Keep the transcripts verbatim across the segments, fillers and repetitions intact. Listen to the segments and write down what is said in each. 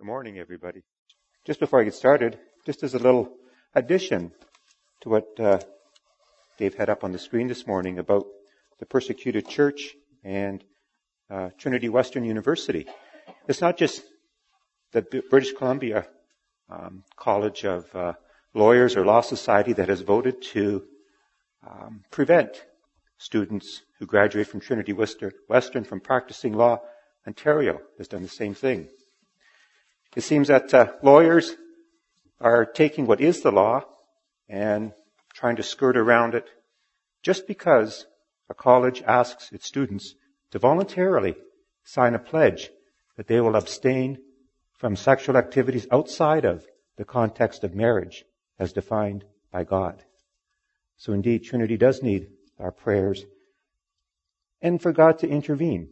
Good morning, everybody. Just before I get started, just as a little addition to what uh, Dave had up on the screen this morning about the persecuted church and uh, Trinity Western University. It's not just the B- British Columbia um, College of uh, Lawyers or Law Society that has voted to um, prevent students who graduate from Trinity Western from practicing law. Ontario has done the same thing. It seems that uh, lawyers are taking what is the law and trying to skirt around it just because a college asks its students to voluntarily sign a pledge that they will abstain from sexual activities outside of the context of marriage as defined by God. So indeed, Trinity does need our prayers and for God to intervene.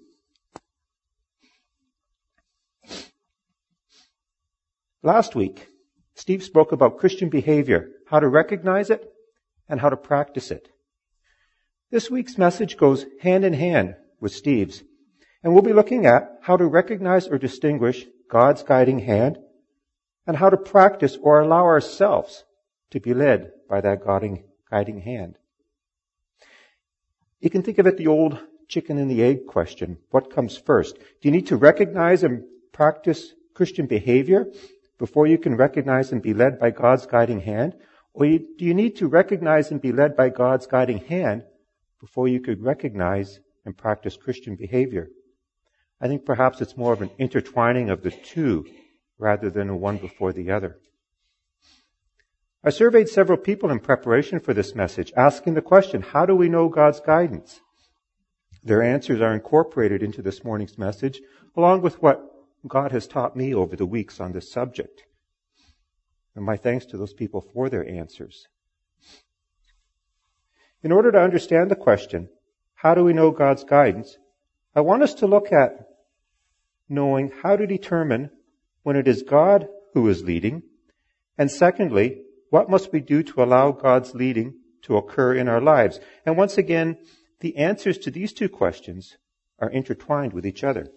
Last week, Steve spoke about Christian behavior, how to recognize it and how to practice it. This week's message goes hand in hand with Steve's, and we'll be looking at how to recognize or distinguish God's guiding hand and how to practice or allow ourselves to be led by that guiding, guiding hand. You can think of it the old chicken and the egg question. What comes first? Do you need to recognize and practice Christian behavior before you can recognize and be led by God's guiding hand? Or do you need to recognize and be led by God's guiding hand before you could recognize and practice Christian behavior? I think perhaps it's more of an intertwining of the two rather than a one before the other. I surveyed several people in preparation for this message, asking the question, how do we know God's guidance? Their answers are incorporated into this morning's message, along with what God has taught me over the weeks on this subject. And my thanks to those people for their answers. In order to understand the question, how do we know God's guidance? I want us to look at knowing how to determine when it is God who is leading, and secondly, what must we do to allow God's leading to occur in our lives? And once again, the answers to these two questions are intertwined with each other.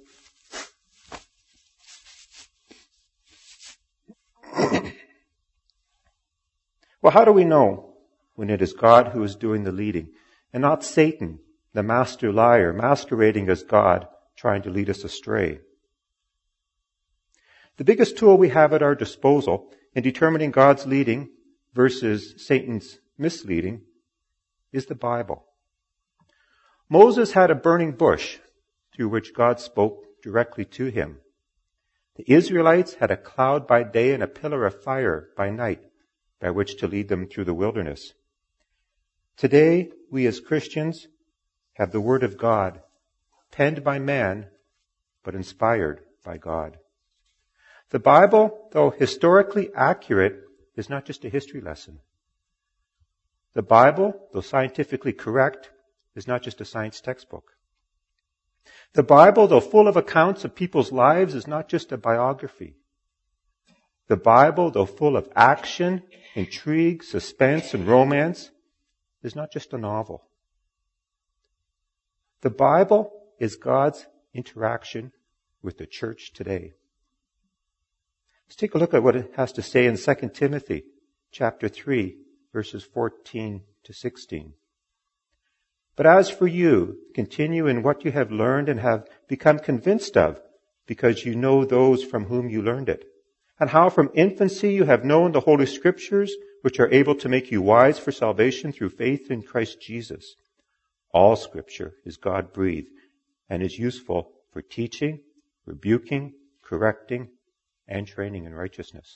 Well, how do we know when it is God who is doing the leading and not Satan, the master liar, masquerading as God, trying to lead us astray? The biggest tool we have at our disposal in determining God's leading versus Satan's misleading is the Bible. Moses had a burning bush through which God spoke directly to him. The Israelites had a cloud by day and a pillar of fire by night by which to lead them through the wilderness. Today, we as Christians have the Word of God, penned by man, but inspired by God. The Bible, though historically accurate, is not just a history lesson. The Bible, though scientifically correct, is not just a science textbook. The Bible, though full of accounts of people's lives, is not just a biography. The Bible, though full of action, intrigue, suspense, and romance, is not just a novel. The Bible is God's interaction with the church today. Let's take a look at what it has to say in Second Timothy chapter three, verses fourteen to sixteen. But as for you, continue in what you have learned and have become convinced of, because you know those from whom you learned it, and how from infancy you have known the Holy Scriptures, which are able to make you wise for salvation through faith in Christ Jesus. All Scripture is God-breathed and is useful for teaching, rebuking, correcting, and training in righteousness.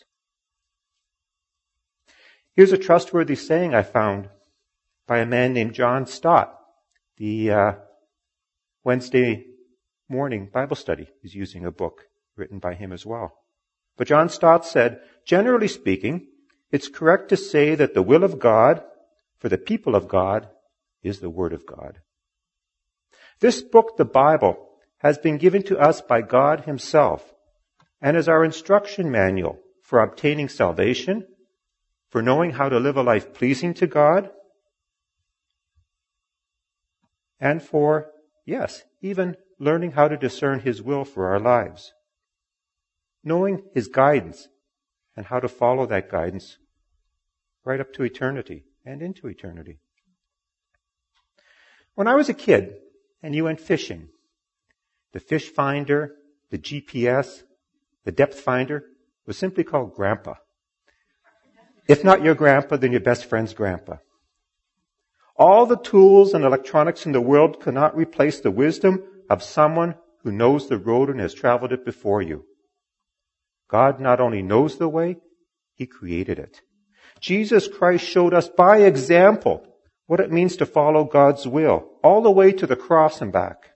Here's a trustworthy saying I found by a man named John Stott. The uh, Wednesday morning Bible study is using a book written by him as well. But John Stott said, generally speaking, it's correct to say that the will of God for the people of God is the Word of God. This book, the Bible, has been given to us by God Himself and is our instruction manual for obtaining salvation, for knowing how to live a life pleasing to God, and for, yes, even learning how to discern His will for our lives. knowing His guidance and how to follow that guidance right up to eternity and into eternity. When I was a kid and you went fishing, the fish finder, the G P S, the depth finder was simply called Grandpa. If not your grandpa, then your best friend's grandpa. All the tools and electronics in the world could not replace the wisdom of someone who knows the road and has traveled it before you. God not only knows the way, He created it. Jesus Christ showed us by example what it means to follow God's will, all the way to the cross and back.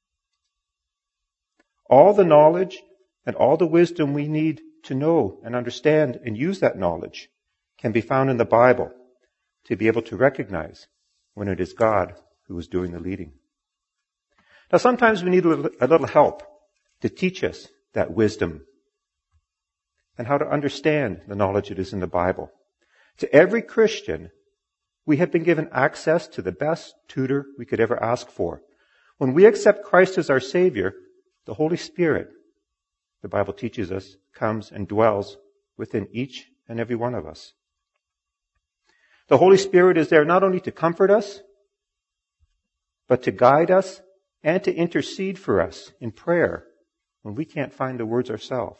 All the knowledge and all the wisdom we need to know and understand and use that knowledge can be found in the Bible to be able to recognize when it is God who is doing the leading. Now sometimes we need a little, a little help to teach us that wisdom and how to understand the knowledge that is in the Bible. To every Christian, we have been given access to the best tutor we could ever ask for. When we accept Christ as our Savior, the Holy Spirit, the Bible teaches us, comes and dwells within each and every one of us. The Holy Spirit is there not only to comfort us, but to guide us and to intercede for us in prayer when we can't find the words ourselves.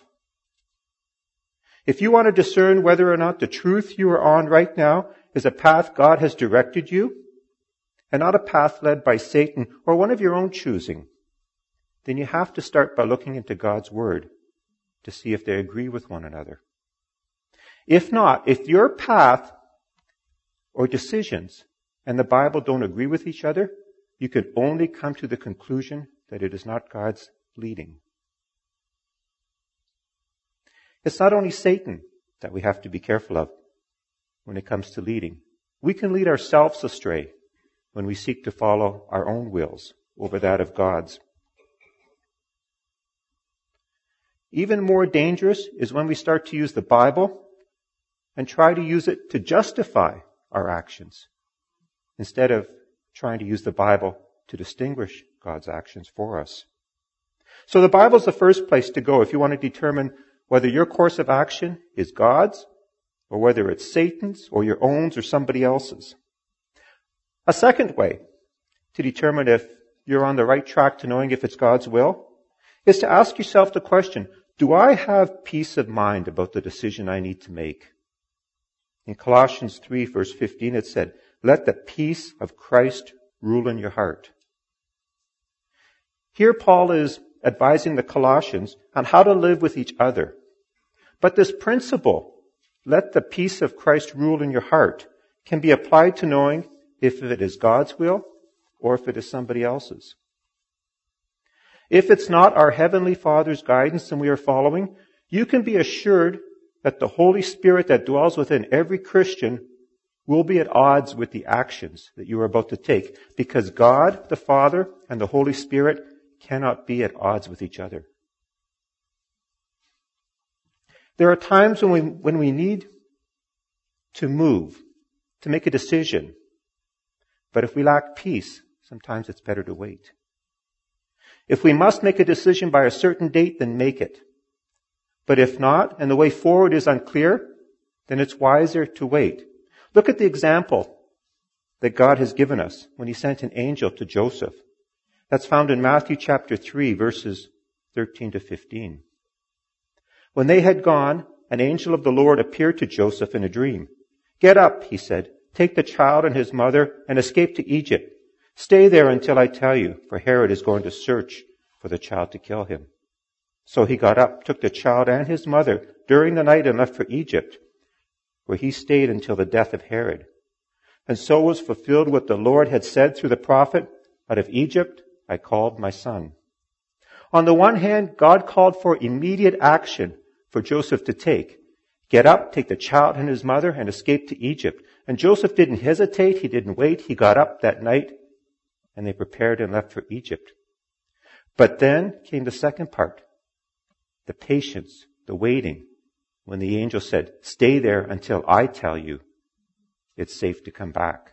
If you want to discern whether or not the truth you are on right now is a path God has directed you, and not a path led by Satan or one of your own choosing, then you have to start by looking into God's Word to see if they agree with one another. If not, if your path or decisions and the Bible don't agree with each other, you can only come to the conclusion that it is not God's leading. It's not only Satan that we have to be careful of when it comes to leading. We can lead ourselves astray when we seek to follow our own wills over that of God's. Even more dangerous is when we start to use the Bible and try to use it to justify our actions instead of trying to use the Bible to distinguish God's actions for us. So the Bible is the first place to go if you want to determine whether your course of action is God's or whether it's Satan's or your own or somebody else's. A second way to determine if you're on the right track to knowing if it's God's will is to ask yourself the question, do I have peace of mind about the decision I need to make? In Colossians three verse fifteen it said, let the peace of Christ rule in your heart. Here Paul is advising the Colossians on how to live with each other. But this principle, let the peace of Christ rule in your heart, can be applied to knowing if it is God's will or if it is somebody else's. If it's not our Heavenly Father's guidance and we are following, you can be assured that the Holy Spirit that dwells within every Christian will be at odds with the actions that you are about to take, because God, the Father, and the Holy Spirit cannot be at odds with each other. There are times when we, when we need to move, to make a decision. But if we lack peace, sometimes it's better to wait. If we must make a decision by a certain date, then make it. But if not, and the way forward is unclear, then it's wiser to wait. Look at the example that God has given us when He sent an angel to Joseph. That's found in Matthew chapter three, verses thirteen to fifteen. When they had gone, an angel of the Lord appeared to Joseph in a dream. Get up, he said, take the child and his mother and escape to Egypt. Stay there until I tell you, for Herod is going to search for the child to kill him. So he got up, took the child and his mother during the night and left for Egypt, where he stayed until the death of Herod. And so was fulfilled what the Lord had said through the prophet, out of Egypt I called my son. On the one hand, God called for immediate action for Joseph to take. Get up, take the child and his mother, and escape to Egypt. And Joseph didn't hesitate, he didn't wait, he got up that night, and they prepared and left for Egypt. But then came the second part, the patience, the waiting, when the angel said, stay there until I tell you it's safe to come back.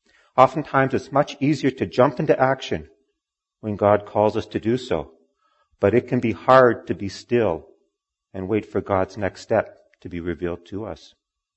Oftentimes it's much easier to jump into action when God calls us to do so. but it can be hard to be still and wait for God's next step to be revealed to us.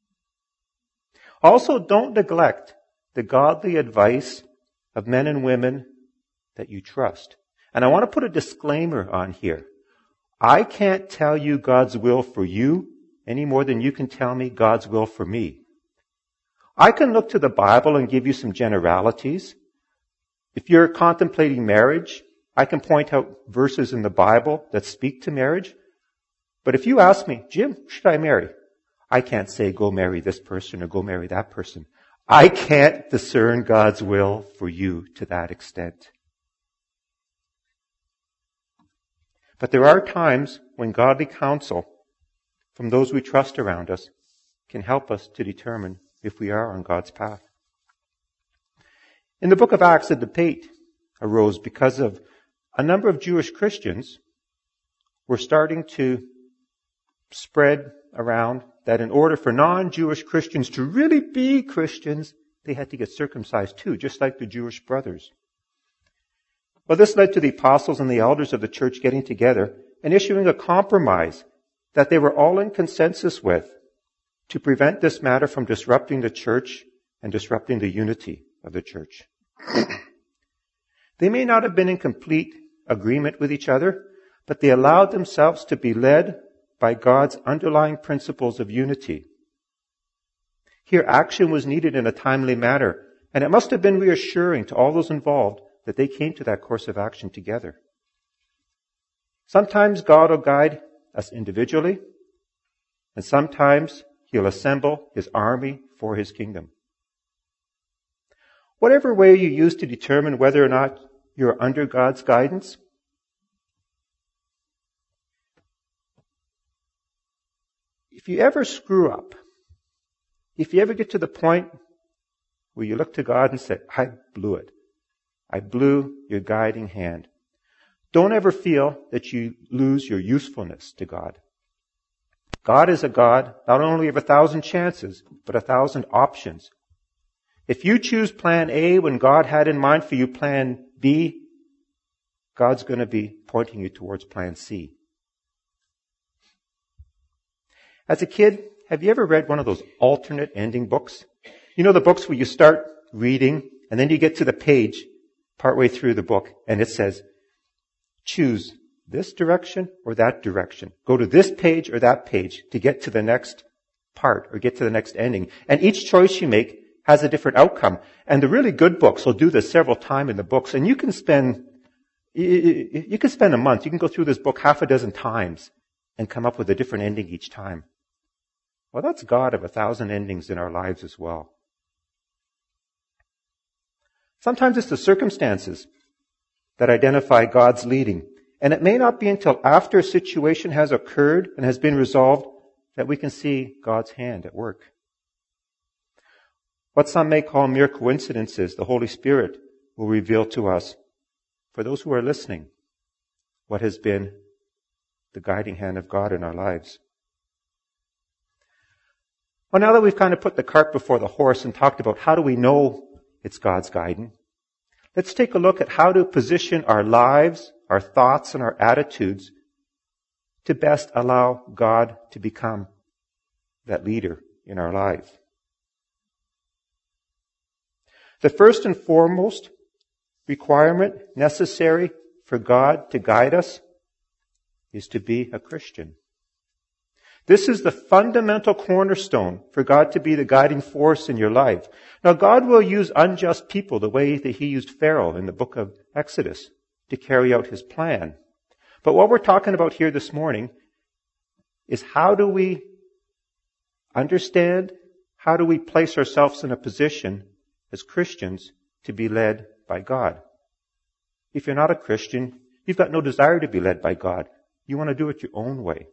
Also, don't neglect the godly advice of men and women that you trust. And I want to put a disclaimer on here. I can't tell you God's will for you any more than you can tell me God's will for me. I can look to the Bible and give you some generalities. If you're contemplating marriage, I can point out verses in the Bible that speak to marriage. But if you ask me, Jim, who should I marry? I can't say go marry this person or go marry that person. I can't discern God's will for you to that extent. But there are times when godly counsel from those we trust around us can help us to determine if we are on God's path. In the book of Acts, a debate arose because of a number of Jewish Christians were starting to spread around that in order for non-Jewish Christians to really be Christians, they had to get circumcised too, just like the Jewish brothers. Well, this led to the apostles and the elders of the church getting together and issuing a compromise that they were all in consensus with to prevent this matter from disrupting the church and disrupting the unity of the church. They may not have been in complete agreement with each other, but they allowed themselves to be led by God's underlying principles of unity. Here, action was needed in a timely manner, and it must have been reassuring to all those involved that they came to that course of action together. Sometimes God will guide us individually, and sometimes He'll assemble His army for His kingdom. Whatever way you use to determine whether or not you're under God's guidance, if you ever screw up, if you ever get to the point where you look to God and say, I blew it. I blew your guiding hand. Don't ever feel that you lose your usefulness to God. God is a God not only of a thousand chances, but a thousand options. If you choose plan A when God had in mind for you plan B, God's going to be pointing you towards plan C. As a kid, have you ever read one of those alternate ending books? You know the books where you start reading and then you get to the page partway through the book and it says, choose this direction or that direction. Go to this page or that page to get to the next part or get to the next ending. And each choice you make has a different outcome. And the really good books will do this several times in the books. And you can spend, you, you can spend a month. You can go through this book half a dozen times and come up with a different ending each time. Well, that's God of a thousand endings in our lives as well. Sometimes it's the circumstances that identify God's leading. And it may not be until after a situation has occurred and has been resolved that we can see God's hand at work. What some may call mere coincidences, the Holy Spirit will reveal to us, for those who are listening, what has been the guiding hand of God in our lives. Well, now that we've kind of put the cart before the horse and talked about how do we know it's God's guiding, let's take a look at how to position our lives, our thoughts, and our attitudes to best allow God to become that leader in our life. The first and foremost requirement necessary for God to guide us is to be a Christian. This is the fundamental cornerstone for God to be the guiding force in your life. Now, God will use unjust people the way that He used Pharaoh in the book of Exodus to carry out His plan. But what we're talking about here this morning is how do we understand, how do we place ourselves in a position as Christians to be led by God? If you're not a Christian, you've got no desire to be led by God. You want to do it your own way.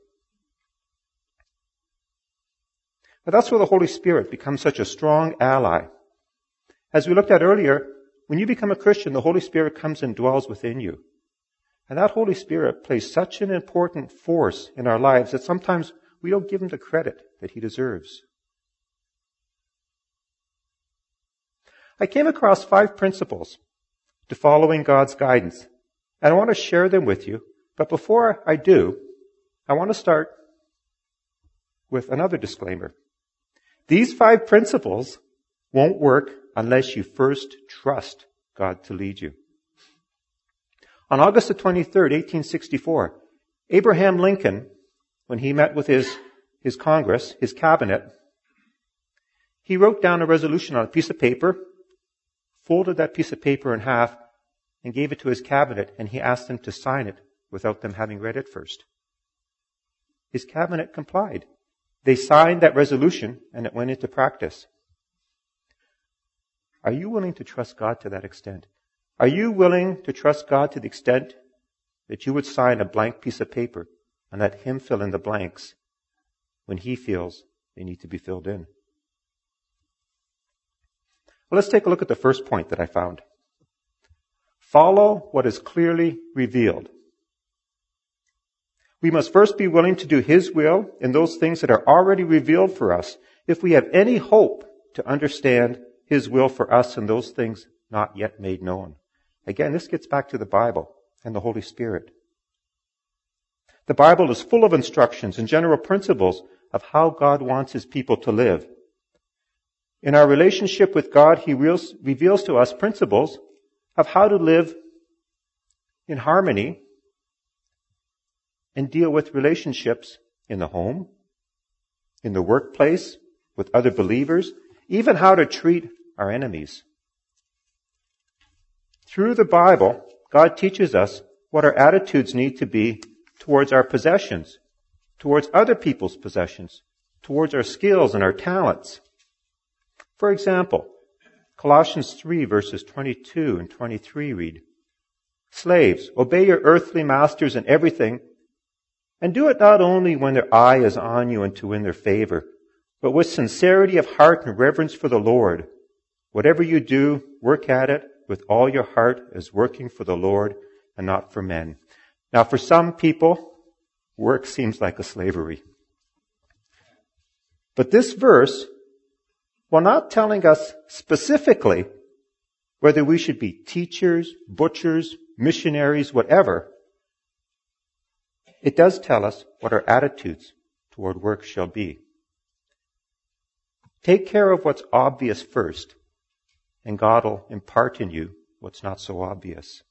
But that's where the Holy Spirit becomes such a strong ally. As we looked at earlier, when you become a Christian, the Holy Spirit comes and dwells within you. And that Holy Spirit plays such an important force in our lives that sometimes we don't give Him the credit that He deserves. I came across five principles to following God's guidance, and I want to share them with you. But before I do, I want to start with another disclaimer. These five principles won't work unless you first trust God to lead you. On August the twenty-third, eighteen sixty-four, Abraham Lincoln, when he met with his, his Congress, his cabinet, he wrote down a resolution on a piece of paper, folded that piece of paper in half, and gave it to his cabinet, and he asked them to sign it without them having read it first. His cabinet complied. They signed that resolution, and it went into practice. Are you willing to trust God to that extent? Are you willing to trust God to the extent that you would sign a blank piece of paper and let Him fill in the blanks when He feels they need to be filled in? Well, let's take a look at the first point that I found. Follow what is clearly revealed. We must first be willing to do His will in those things that are already revealed for us if we have any hope to understand His will for us in those things not yet made known. Again, this gets back to the Bible and the Holy Spirit. The Bible is full of instructions and general principles of how God wants His people to live. In our relationship with God, He reveals to us principles of how to live in harmony and deal with relationships in the home, in the workplace, with other believers, even how to treat our enemies. Through the Bible, God teaches us what our attitudes need to be towards our possessions, towards other people's possessions, towards our skills and our talents. For example, Colossians three verses twenty-two and twenty-three read, "Slaves, obey your earthly masters in everything, and do it not only when their eye is on you and to win their favor, but with sincerity of heart and reverence for the Lord. Whatever you do, work at it with all your heart as working for the Lord and not for men." Now, for some people, work seems like a slavery. But this verse, while not telling us specifically whether we should be teachers, butchers, missionaries, whatever, it does tell us what our attitudes toward work shall be. Take care of what's obvious first, and God will impart in you what's not so obvious.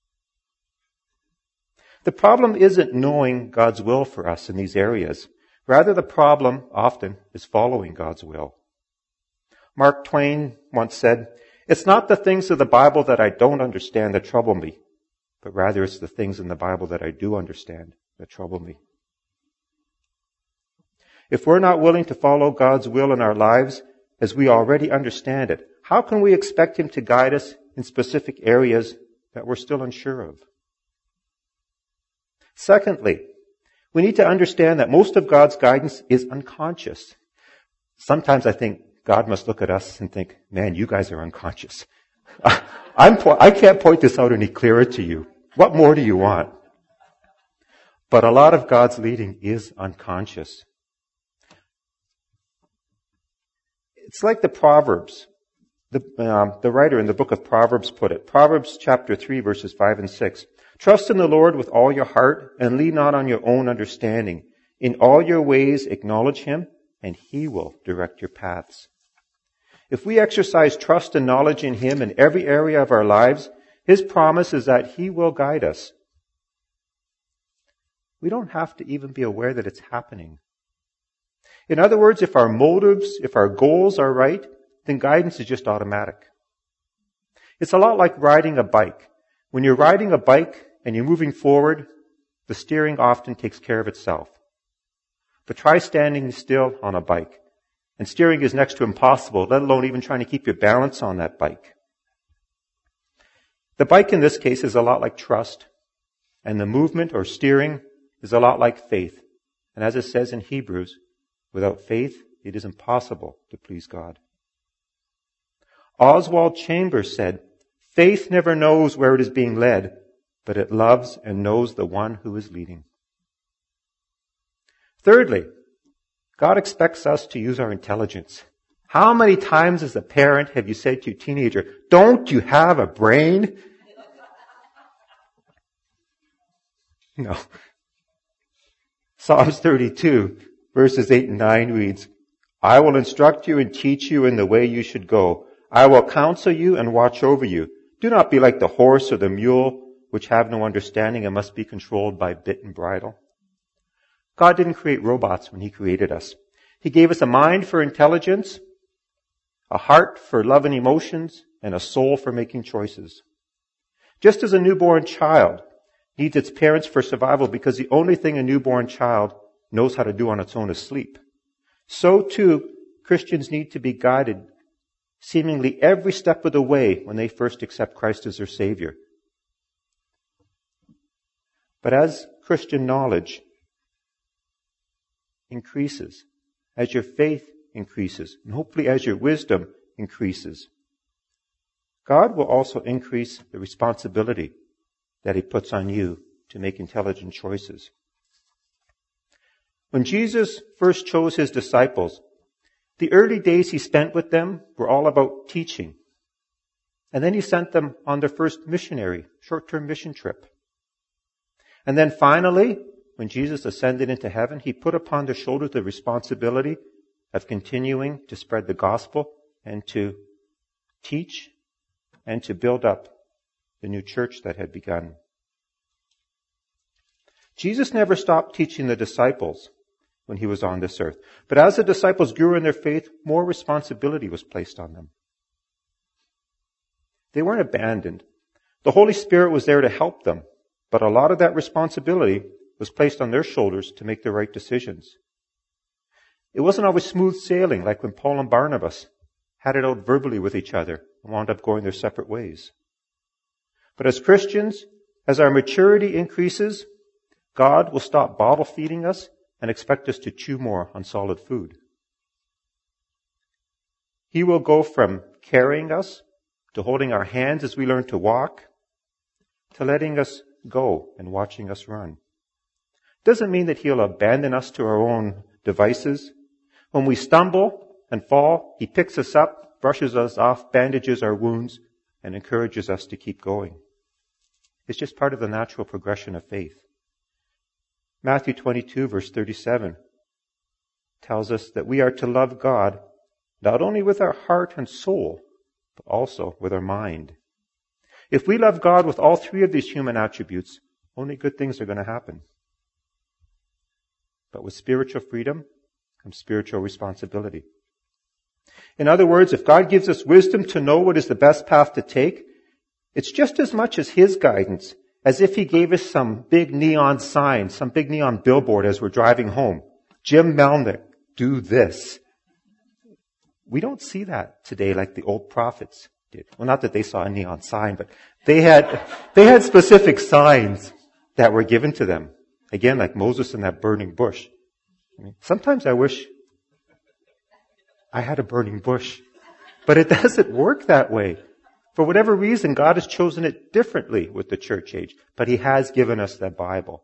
The problem isn't knowing God's will for us in these areas. Rather, the problem often is following God's will. Mark Twain once said, "It's not the things of the Bible that I don't understand that trouble me, but rather it's the things in the Bible that I do understand that trouble me." If we're not willing to follow God's will in our lives as we already understand it, how can we expect Him to guide us in specific areas that we're still unsure of? Secondly, we need to understand that most of God's guidance is unconscious. Sometimes I think God must look at us and think, "Man, you guys are unconscious. I'm po- I can't point this out any clearer to you. What more do you want?" But a lot of God's leading is unconscious. It's like the Proverbs. The, um, the writer in the book of Proverbs put it. Proverbs chapter three, verses five and six. "Trust in the Lord with all your heart and lean not on your own understanding. In all your ways acknowledge Him, and He will direct your paths." If we exercise trust and knowledge in Him in every area of our lives, His promise is that He will guide us. We don't have to even be aware that it's happening. In other words, if our motives, if our goals are right, then guidance is just automatic. It's a lot like riding a bike. When you're riding a bike and you're moving forward, the steering often takes care of itself. But try standing still on a bike. And steering is next to impossible, let alone even trying to keep your balance on that bike. The bike in this case is a lot like trust. And the movement or steering is a lot like faith. And as it says in Hebrews, without faith, it is impossible to please God. Oswald Chambers said, "Faith never knows where it is being led, but it loves and knows the one who is leading." Thirdly, God expects us to use our intelligence. How many times as a parent have you said to your teenager, "Don't you have a brain?" No. Psalms thirty-two, verses eight and nine reads, I will instruct you and teach you in the way you should go. I will counsel you and watch over you. Do not be like the horse or the mule, which have no understanding and must be controlled by bit and bridle. God didn't create robots when He created us. He gave us a mind for intelligence, a heart for love and emotions, and a soul for making choices. Just as a newborn child needs its parents for survival because the only thing a newborn child knows how to do on its own is sleep, so too Christians need to be guided seemingly every step of the way when they first accept Christ as their Savior. But as Christian knowledge increases, as your faith increases, and hopefully as your wisdom increases, God will also increase the responsibility that He puts on you to make intelligent choices. When Jesus first chose His disciples, the early days He spent with them were all about teaching. And then He sent them on their first missionary, short-term mission trip. And then finally, when Jesus ascended into heaven, He put upon their shoulders the responsibility of continuing to spread the gospel and to teach and to build up the new church that had begun. Jesus never stopped teaching the disciples when He was on this earth. But as the disciples grew in their faith, more responsibility was placed on them. They weren't abandoned. The Holy Spirit was there to help them, but a lot of that responsibility was placed on their shoulders to make the right decisions. It wasn't always smooth sailing like when Paul and Barnabas had it out verbally with each other and wound up going their separate ways. But as Christians, as our maturity increases, God will stop bottle feeding us and expect us to chew more on solid food. He will go from carrying us to holding our hands as we learn to walk to letting us go and watching us run. Doesn't mean that He'll abandon us to our own devices. When we stumble and fall, He picks us up, brushes us off, bandages our wounds, and encourages us to keep going. It's just part of the natural progression of faith. Matthew twenty-two, verse thirty-seven tells us that we are to love God not only with our heart and soul, but also with our mind. If we love God with all three of these human attributes, only good things are going to happen. But with spiritual freedom comes spiritual responsibility. In other words, if God gives us wisdom to know what is the best path to take, it's just as much as His guidance as if He gave us some big neon sign, some big neon billboard as we're driving home. Jim Melnick, do this. We don't see that today like the old prophets did. Well, not that they saw a neon sign, but they had, they had specific signs that were given to them. Again, like Moses in that burning bush. I mean, sometimes I wish I had a burning bush, but it doesn't work that way. For whatever reason, God has chosen it differently with the church age, but He has given us that Bible.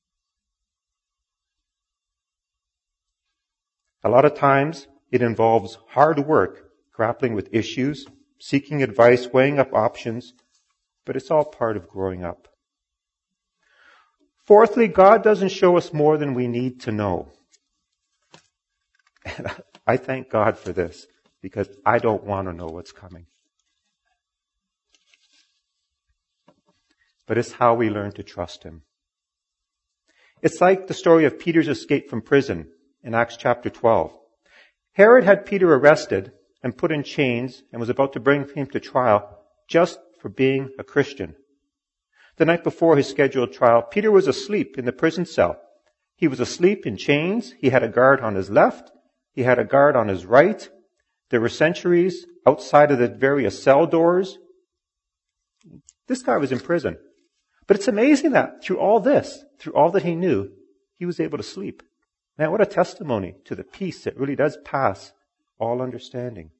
A lot of times, it involves hard work, grappling with issues, seeking advice, weighing up options, but it's all part of growing up. Fourthly, God doesn't show us more than we need to know. And I thank God for this, because I don't want to know what's coming. But it's how we learn to trust Him. It's like the story of Peter's escape from prison in Acts chapter twelve. Herod had Peter arrested and put in chains and was about to bring him to trial just for being a Christian. The night before his scheduled trial, Peter was asleep in the prison cell. He was asleep in chains. He had a guard on his left. He had a guard on his right. There were sentries outside of the various cell doors. This guy was in prison. But it's amazing that through all this, through all that he knew, he was able to sleep. Man, what a testimony to the peace that really does pass all understanding.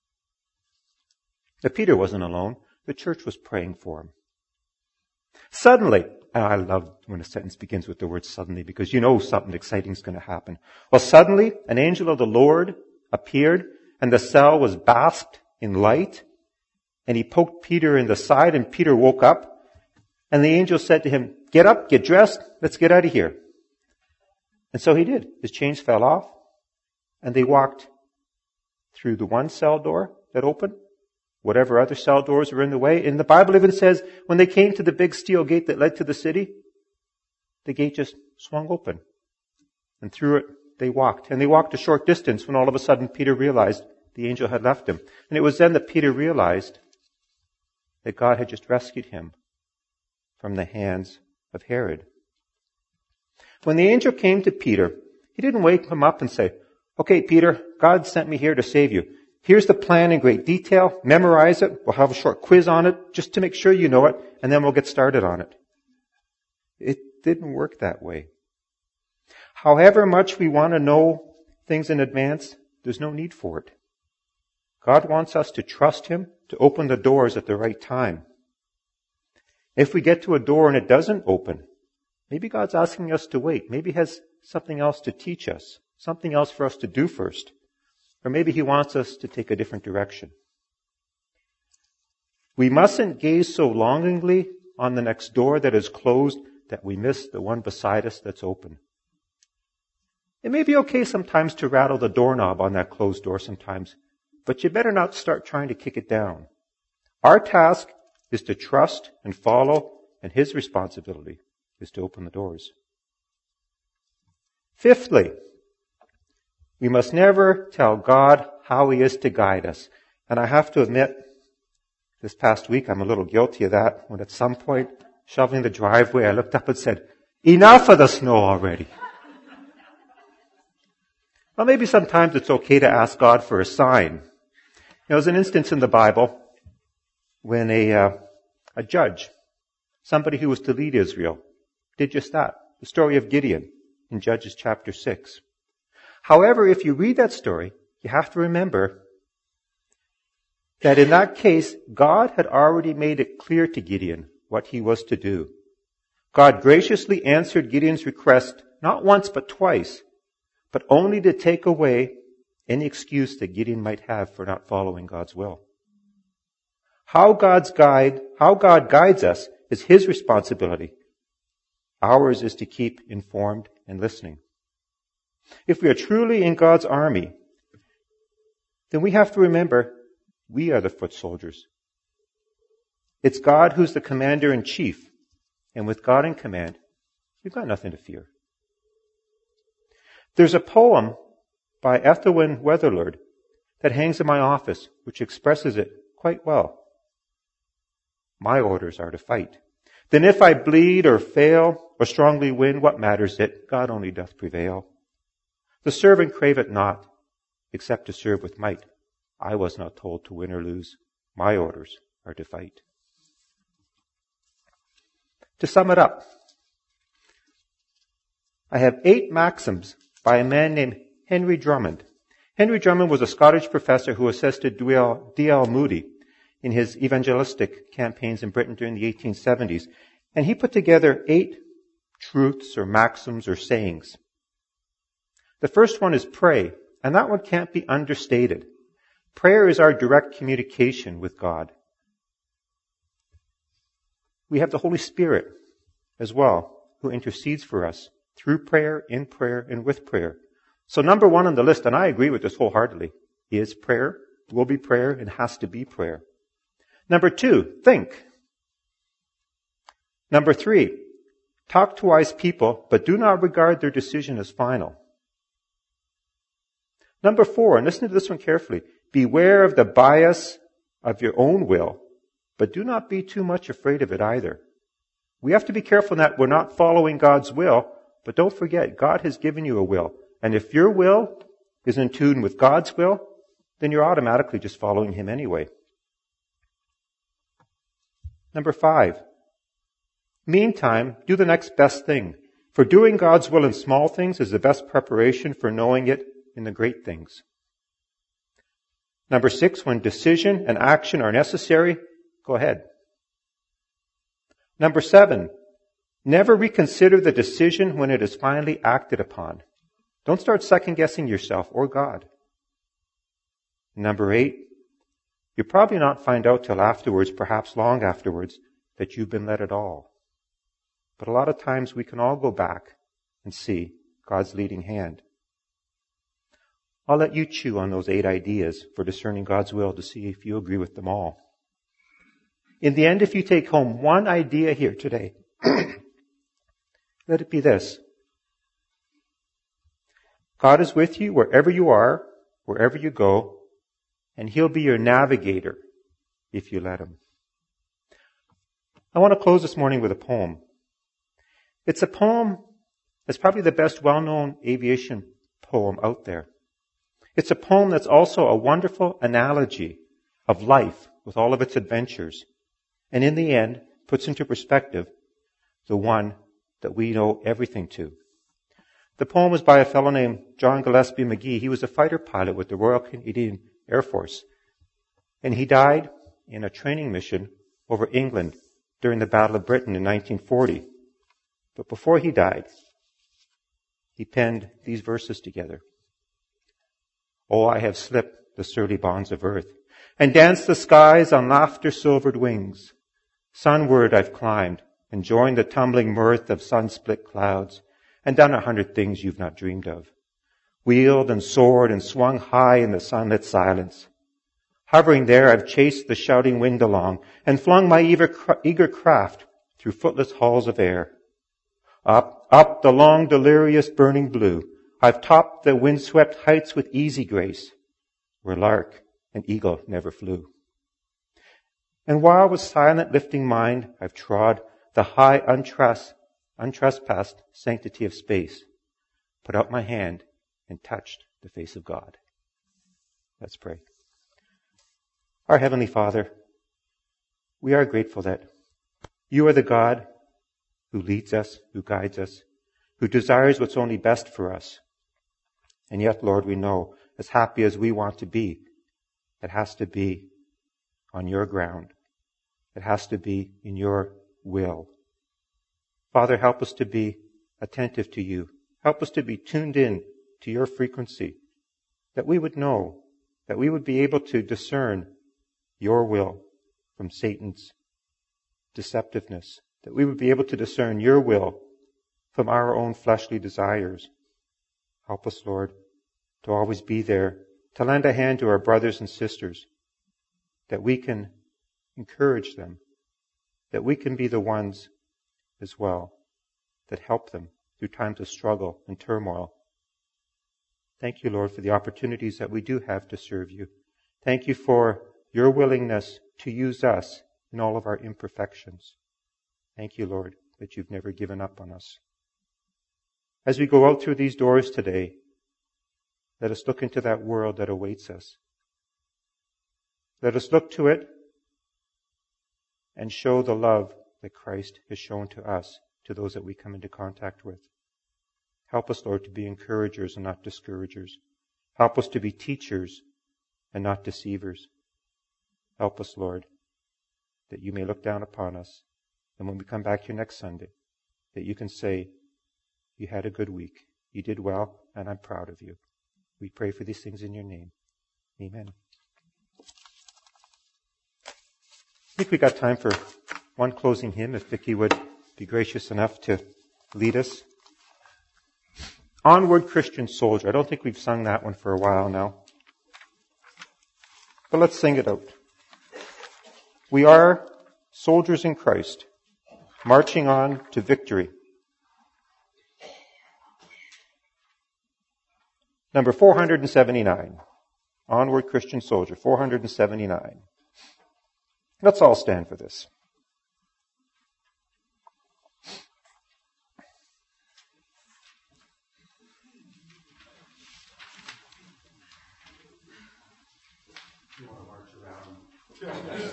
But Peter wasn't alone. The church was praying for him. Suddenly, and I love when a sentence begins with the word suddenly, because you know something exciting is going to happen. Well, suddenly, an angel of the Lord appeared, and the cell was basked in light, and he poked Peter in the side, and Peter woke up, and the angel said to him, get up, get dressed, let's get out of here. And so he did. His chains fell off, and they walked through the one cell door that opened, whatever other cell doors were in the way. And the Bible even says when they came to the big steel gate that led to the city, the gate just swung open. And through it, they walked. And they walked a short distance when all of a sudden Peter realized the angel had left him. And it was then that Peter realized that God had just rescued him from the hands of Herod. When the angel came to Peter, he didn't wake him up and say, okay, Peter, God sent me here to save you. Here's the plan in great detail. Memorize it. We'll have a short quiz on it just to make sure you know it, and then we'll get started on it. It didn't work that way. However much we want to know things in advance, there's no need for it. God wants us to trust Him to open the doors at the right time. If we get to a door and it doesn't open, maybe God's asking us to wait. Maybe He has something else to teach us, something else for us to do first. Or maybe He wants us to take a different direction. We mustn't gaze so longingly on the next door that is closed that we miss the one beside us that's open. It may be okay sometimes to rattle the doorknob on that closed door sometimes, but you better not start trying to kick it down. Our task is to trust and follow, and His responsibility is to open the doors. Fifthly, we must never tell God how He is to guide us. And I have to admit, this past week I'm a little guilty of that, when at some point, shoveling the driveway, I looked up and said, enough of the snow already. Well, maybe sometimes it's okay to ask God for a sign. There was an instance in the Bible when a, uh, a judge, somebody who was to lead Israel, did just that. The story of Gideon in Judges chapter six. However, if you read that story, you have to remember that in that case, God had already made it clear to Gideon what he was to do. God graciously answered Gideon's request not once but twice, but only to take away any excuse that Gideon might have for not following God's will. How God's guide, how God guides us is His responsibility. Ours is to keep informed and listening. If we are truly in God's army, then we have to remember we are the foot soldiers. It's God who's the commander-in-chief, and with God in command, we've got nothing to fear. There's a poem by Ethelwyn Weatherlord that hangs in my office, which expresses it quite well. My orders are to fight. Then if I bleed or fail or strongly win, what matters it? God only doth prevail. The servant craveth not, except to serve with might. I was not told to win or lose. My orders are to fight. To sum it up, I have eight maxims by a man named Henry Drummond. Henry Drummond was a Scottish professor who assisted D L Moody in his evangelistic campaigns in Britain during the eighteen seventies. And he put together eight truths or maxims or sayings. The first one is pray, and that one can't be understated. Prayer is our direct communication with God. We have the Holy Spirit as well, who intercedes for us through prayer, in prayer, and with prayer. So number one on the list, and I agree with this wholeheartedly, is prayer, will be prayer, and has to be prayer. Number two, think. Number three, talk to wise people, but do not regard their decision as final. Number four, and listen to this one carefully, beware of the bias of your own will, but do not be too much afraid of it either. We have to be careful that we're not following God's will, but don't forget, God has given you a will. And if your will is in tune with God's will, then you're automatically just following Him anyway. Number five, meantime, do the next best thing. For doing God's will in small things is the best preparation for knowing it in the great things. Number six, when decision and action are necessary, go ahead. Number seven, never reconsider the decision when it is finally acted upon. Don't start second-guessing yourself or God. Number eight, you'll probably not find out till afterwards, perhaps long afterwards, that you've been led at all. But a lot of times we can all go back and see God's leading hand. I'll let you chew on those eight ideas for discerning God's will to see if you agree with them all. In the end, if you take home one idea here today, let it be this. God is with you wherever you are, wherever you go, and He'll be your navigator if you let Him. I want to close this morning with a poem. It's a poem that's probably the best well-known aviation poem out there. It's a poem that's also a wonderful analogy of life with all of its adventures, and in the end puts into perspective the one that we know everything to. The poem was by a fellow named John Gillespie Magee. He was a fighter pilot with the Royal Canadian Air Force, and he died in a training mission over England during the Battle of Britain in nineteen forty. But before he died, he penned these verses together. Oh, I have slipped the surly bonds of earth and danced the skies on laughter-silvered wings. Sunward I've climbed and joined the tumbling mirth of sun-split clouds and done a hundred things you've not dreamed of. Wheeled and soared and swung high in the sunlit silence. Hovering there, I've chased the shouting wind along and flung my eager craft through footless halls of air. Up, up the long, delirious, burning blue, I've topped the windswept heights with easy grace, where lark and eagle never flew. And while with silent lifting mind I've trod the high untrust, untrespassed sanctity of space, put out my hand and touched the face of God. Let's pray. Our Heavenly Father, we are grateful that You are the God who leads us, who guides us, who desires what's only best for us. And yet, Lord, we know, as happy as we want to be, it has to be on Your ground. It has to be in Your will. Father, help us to be attentive to You. Help us to be tuned in to Your frequency, that we would know, that we would be able to discern Your will from Satan's deceptiveness, that we would be able to discern Your will from our own fleshly desires. Help us, Lord, to always be there, to lend a hand to our brothers and sisters, that we can encourage them, that we can be the ones as well that help them through times of struggle and turmoil. Thank You, Lord, for the opportunities that we do have to serve You. Thank You for Your willingness to use us in all of our imperfections. Thank You, Lord, that You've never given up on us. As we go out through these doors today, let us look into that world that awaits us. Let us look to it and show the love that Christ has shown to us, to those that we come into contact with. Help us, Lord, to be encouragers and not discouragers. Help us to be teachers and not deceivers. Help us, Lord, that You may look down upon us, and when we come back here next Sunday, that You can say, You had a good week. You did well, and I'm proud of you. We pray for these things in Your name. Amen. I think we got time for one closing hymn, if Vicki would be gracious enough to lead us. Onward, Christian Soldier. I don't think we've sung that one for a while now. But let's sing it out. We are soldiers in Christ, marching on to victory. Number four hundred seventy-nine. Onward, Christian Soldier, four hundred seventy-nine. Let's all stand for this. You want to march around?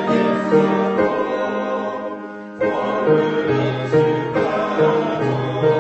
Forward unto battle.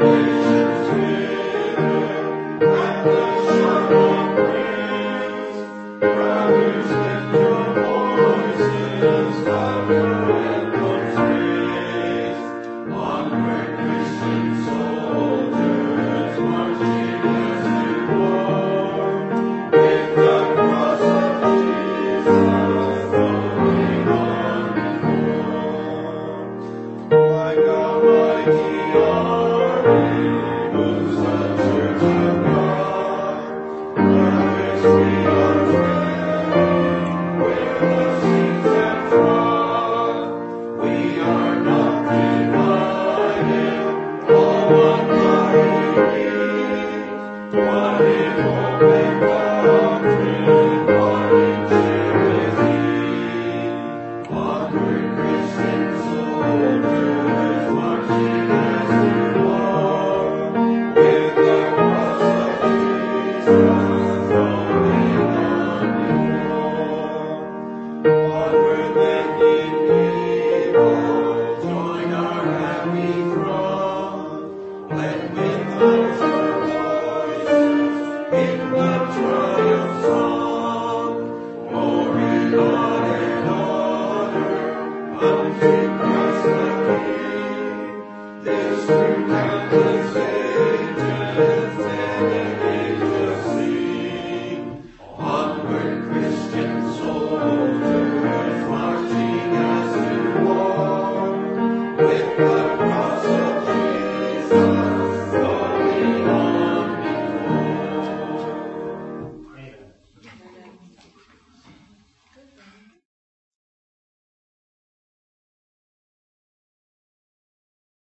One